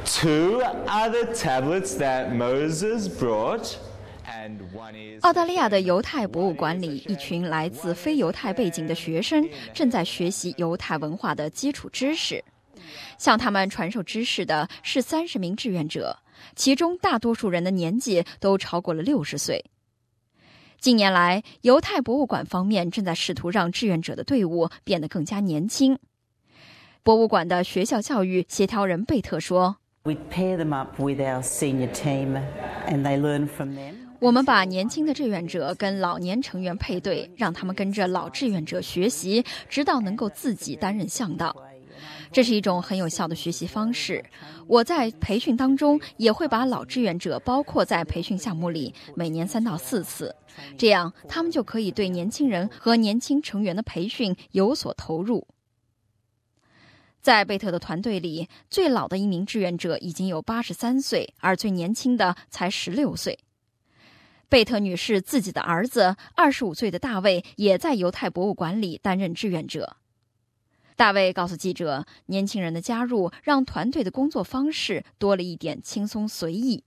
Two are the tablets that Moses brought. 澳大利亚的犹太博物馆里，一群来自非犹太背景的学生正在学习犹太文化的基础知识。向他们传授知识的是30名志愿者，其中大多数人的年纪都超过了60岁。近年来，犹太博物馆方面正在试图让志愿者的队伍变得更加年轻。博物馆的学校教育协调人贝特说， We'd pair them up with our senior team and they learn from them. 我们把年轻的志愿者跟老年成员配对，让他们跟着老志愿者学习，直到能够自己担任向导。这是一种很有效的学习方式。我在培训当中也会把老志愿者包括在培训项目里，每年3到4次，这样他们就可以对年轻人和年轻成员的培训有所投入。在贝特的团队里，最老的一名志愿者已经有83岁，而最年轻的才16岁。贝特女士自己的儿子25岁的大卫也在犹太博物馆里担任志愿者。大卫告诉记者，年轻人的加入让团队的工作方式多了一点轻松随意。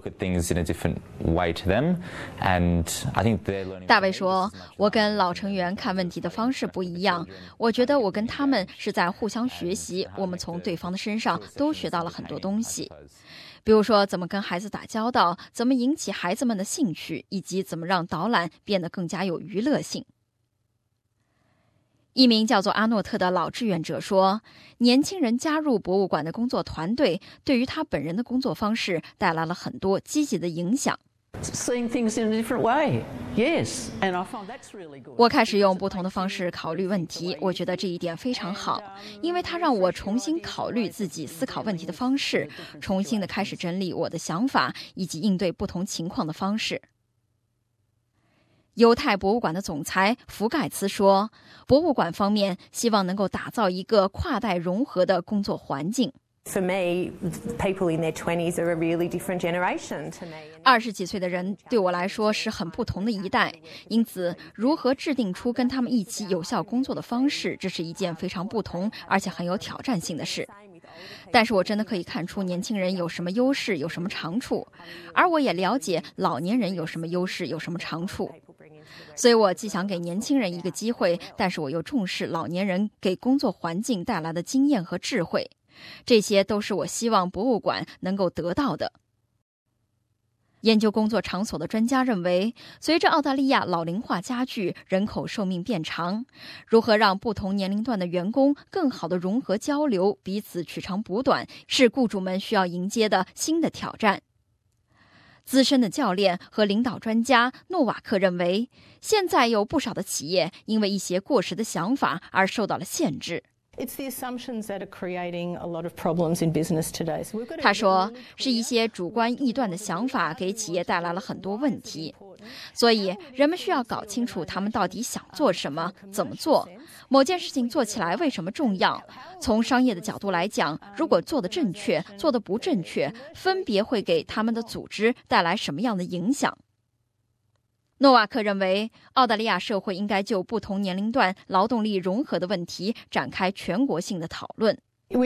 大卫说，我跟老成员看问题的方式不一样，我觉得我跟他们是在互相学习，我们从对方的身上都学到了很多东西。比如说怎么跟孩子打交道，怎么引起孩子们的兴趣，以及怎么让导览变得更加有娱乐性。一名叫做阿诺特的老志愿者说，年轻人加入博物馆的工作团队，对于他本人的工作方式带来了很多积极的影响。我开始用不同的方式考虑问题，我觉得这一点非常好，因为它让我重新考虑自己思考问题的方式，重新的开始整理我的想法以及应对不同情况的方式。犹太博物馆的总裁福盖茨说，博物馆方面希望能够打造一个跨代融合的工作环境。 For me, people in their 20s are a really different generation to me. 20几岁的人对我来说是很不同的一代，因此如何制定出跟他们一起有效工作的方式，这是一件非常不同而且很有挑战性的事。但是我真的可以看出年轻人有什么优势，有什么长处，而我也了解老年人有什么优势，有什么长处。所以我既想给年轻人一个机会，但是我又重视老年人给工作环境带来的经验和智慧。这些都是我希望博物馆能够得到的。研究工作场所的专家认为，随着澳大利亚老龄化加剧，人口寿命变长，如何让不同年龄段的员工更好地融合交流，彼此取长补短，是雇主们需要迎接的新的挑战。资深的教练和领导专家诺瓦克认为，现在有不少的企业因为一些过时的想法而受到了限制。他说，是一些主观臆断的想法给企业带来了很多问题，所以人们需要搞清楚他们到底想做什么，怎么做，某件事情做起来为什么重要。从商业的角度来讲，如果做得正确，做得不正确，分别会给他们的组织带来什么样的影响。诺瓦克认为，澳大利亚社会应该就不同年龄段劳动力融合的问题展开全国性的讨论。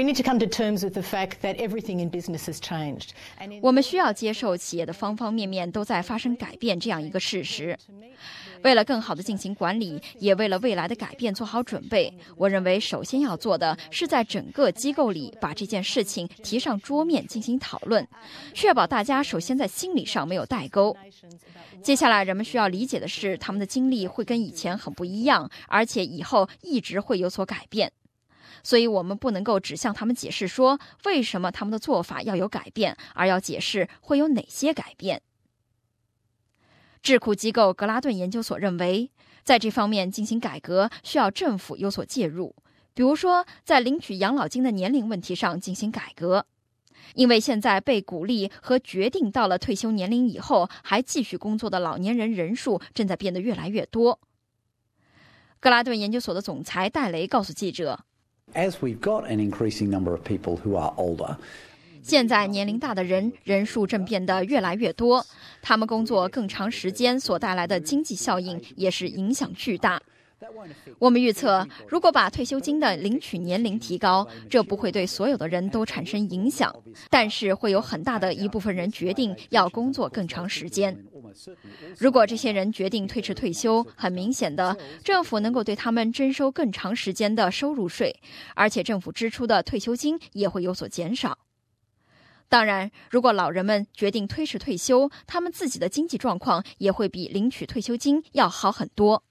我们需要接受企业的方方面面都在发生改变这样一个事实。为了更好地进行管理，也为了未来的改变做好准备，我认为首先要做的是在整个机构里把这件事情提上桌面进行讨论，确保大家首先在心理上没有代沟。接下来人们需要理解的是，他们的经历会跟以前很不一样，而且以后一直会有所改变。所以我们不能够只向他们解释说为什么他们的做法要有改变，而要解释会有哪些改变。智库机构格拉顿研究所认为，在这方面进行改革需要政府有所介入，比如说在领取养老金的年龄问题上进行改革，因为现在被鼓励和决定到了退休年龄以后还继续工作的老年人人数正在变得越来越多。格拉顿研究所的总裁戴雷告诉记者， As we've got an increasing number of people who are older, 现在年龄大的人数正变得越来越多，他们工作更长时间所带来的经济效应也是影响巨大。 我们预测，如果把退休金的领取年龄提高，这不会对所有的人都产生影响，但是会有很大的一部分人决定要工作更长时间。如果这些人决定推迟退休，很明显的，政府能够对他们征收更长时间的收入税，而且政府支出的退休金也会有所减少。当然，如果老人们决定推迟退休，他们自己的经济状况也会比领取退休金要好很多。